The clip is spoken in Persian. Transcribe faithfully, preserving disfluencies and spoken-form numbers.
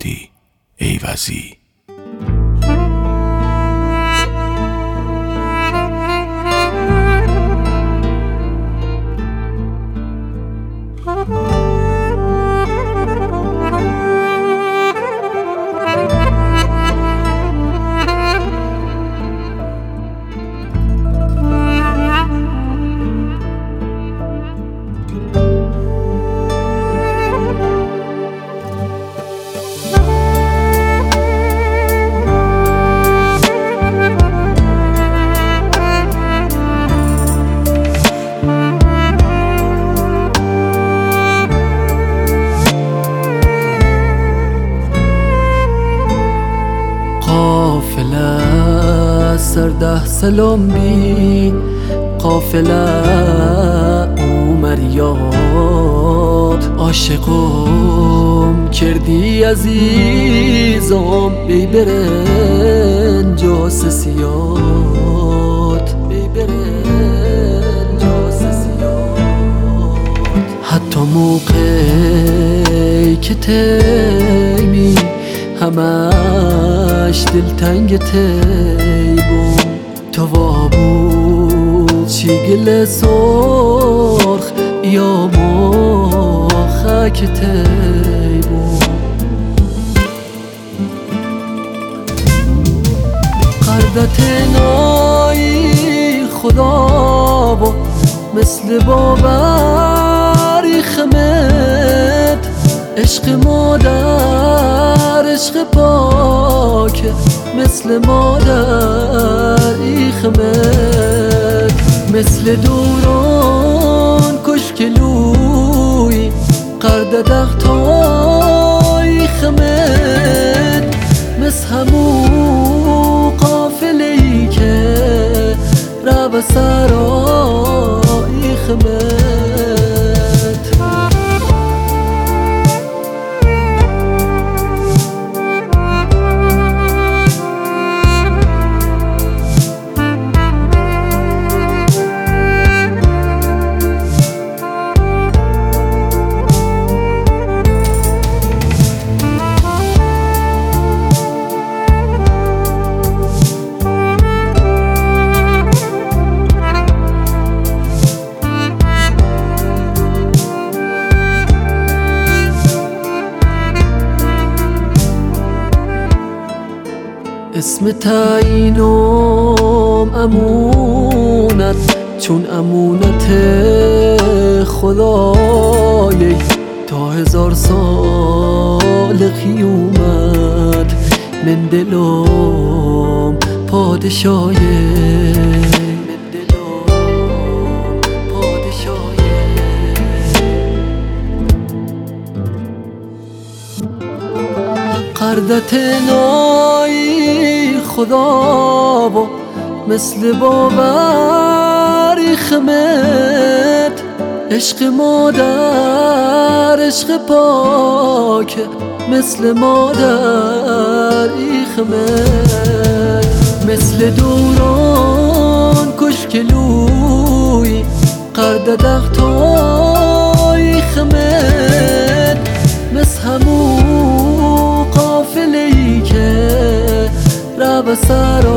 دادی ایوزی. قافله سرده سلام بی قافله اومر یاد عاشقم کردی عزیزم بی برن جاسسیات بی برن جاسسیات حتی موقعی که تیمی همش دلتنگ تیبون تو وابود چی گل سرخ یا مخک تیبون قردت نایی خدا با مثل باوری خمت عشق مادر عشق پاک مثل مادر ایخمت مثل دوران کشکلوی قرد دختای خمت مثل همو قافلهی که رو سرای خمت اسم تعیینم امونت چون امونت خدای تا هزار سال قیامت من دلم پادشای من دلم پادشای قردت نایی خدا با مثل باوری خمت عشق مادر عشق پاک مثل مادر ایخمت مثل دوران کشکلوی قرد دختای خمت مثل همو قافلهی که رو سر